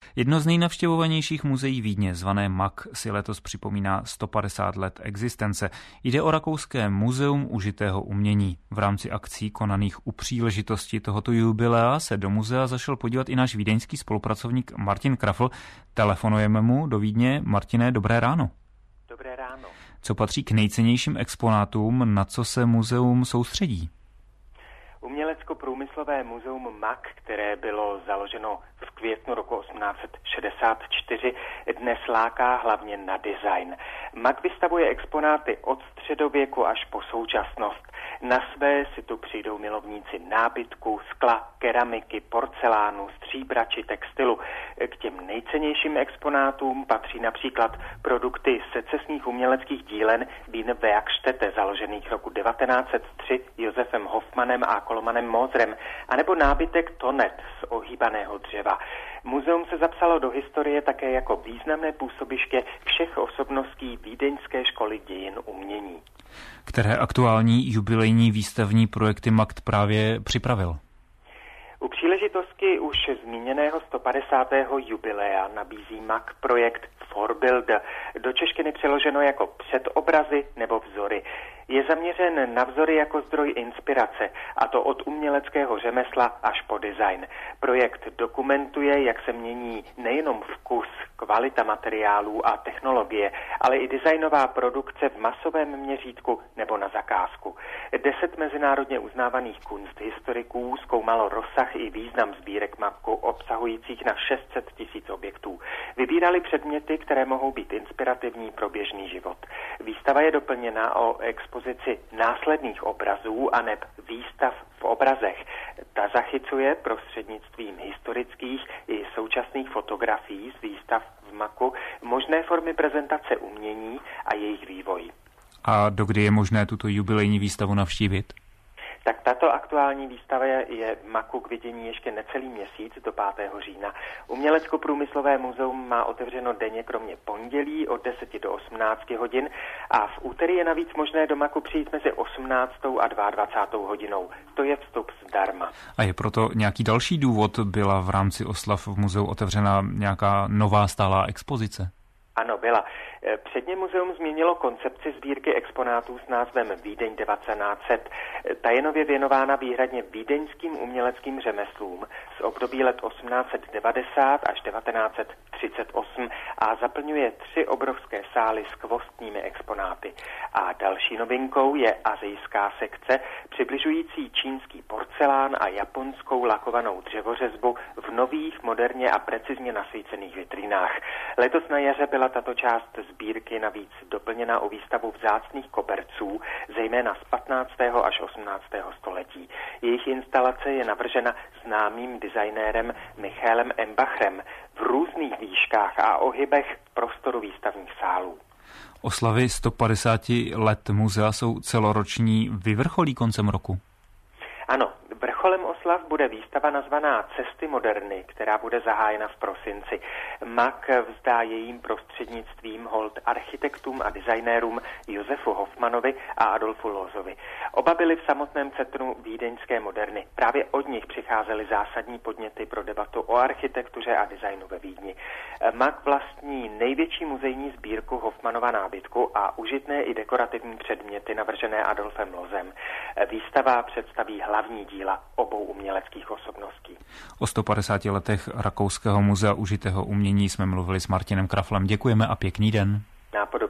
Jedno z nejnavštěvovanějších muzeí Vídně, zvané MAK, si letos připomíná 150 let existence. Jde o rakouské muzeum užitého umění. V rámci akcí konaných u příležitosti tohoto jubilea se do muzea zašel podívat i náš vídeňský spolupracovník Martin Krafl. Telefonujeme mu do Vídně. Martine, dobré ráno. Dobré ráno. Co patří k nejcennějším exponátům, na co se muzeum soustředí? Umělecko-průmyslové muzeum MAK, které bylo založeno v květnu roku 1864, dnes láká hlavně na design. MAK vystavuje exponáty od středověku až po současnost. Na své si tu přijdou milovníci nábytku, skla, keramiky, porcelánu, stříbra či textilu. K těm nejcennějším exponátům patří například produkty secesních uměleckých dílen Wiener Werkstätte, založených roku 1903 Josefem Hofmannem a Kolomanem Mozrem, anebo nábytek Tonet z ohýbaného dřeva. Muzeum se zapsalo do historie také jako významné působiště všech osobností Vídeňské školy dějin umění. Které aktuální jubilejní výstavní projekty MAK právě připravil? U příležitosti už zmíněného 150. jubilea nabízí MAK projekt Vorbild, do češtiny přeloženo jako předobrazy nebo vzory. Je zaměřen na vzory jako zdroj inspirace, a to od uměleckého řemesla až po design. Projekt dokumentuje, jak se mění nejenom vkus, kvalita materiálů a technologie, ale i designová produkce v masovém měřítku nebo na zakázku. 10 mezinárodně uznávaných kunsthistoriků zkoumalo rozsah i význam sbírek MAKu obsahujících na 600 000 objektů. Vybírali předměty, které mohou být inspirativní pro běžný život. Výstava je doplněna o expozici následných obrazů aneb výstav v obrazech. Ta zachycuje prostřednictvím historických i současných fotografií z výstav v MAKu možné formy prezentace umění a jejich vývoj. A dokdy je možné tuto jubilejní výstavu navštívit? Tak tato aktuální výstava je v MAKu k vidění ještě necelý měsíc do 5. října. Umělecko-průmyslové muzeum má otevřeno denně kromě pondělí od 10 do 18 hodin a v úterý je navíc možné do MAKu přijít mezi 18. a 22. hodinou. To je vstup zdarma. A je proto nějaký další důvod? Byla v rámci oslav v muzeu otevřena nějaká nová stálá expozice? Ano, byla. Předně muzeum změnilo koncepci sbírky exponátů s názvem Vídeň 1900. Ta je nově věnována výhradně vídeňským uměleckým řemeslům z období let 1890 až 1938 a zaplňuje 3 obrovské sály s kvostními exponáty. A další novinkou je asijská sekce, přibližující čínský porcelán a japonskou lakovanou dřevořezbu v nových, moderně a precizně nasvícených vitrinách. Letos na jaře byla tato část sbírky navíc doplněna o výstavu vzácných koberců, zejména z 15. až 18. století. Jejich instalace je navržena známým designérem Michaelem Embachrem v různých výškách a ohybech prostoru výstavních sálů. Oslavy 150 let muzea jsou celoroční, vyvrcholí koncem roku. Ano, vrcholem oslav bude výstava nazvaná Cesty moderny, která bude zahájena v prosinci. MAK vzdá jejím prostřednictvím hold architektům a designérům Josefu Hofmannovi a Adolfu Loosovi. Oba byli v samotném centru vídeňské moderny. Právě od nich přicházely zásadní podněty pro debatu o architektuře a designu ve Vídni. MAK vlastní největší muzejní sbírku Hofmannova nábytku a užitné i dekorativní předměty navržené Adolfem Loosem. Výstava představí hlavní díla obou uměleckých osobností. O 150 letech Rakouského muzea užitého umění jsme mluvili s Martinem Kraflem. Děkujeme a pěkný den. Nápodobně.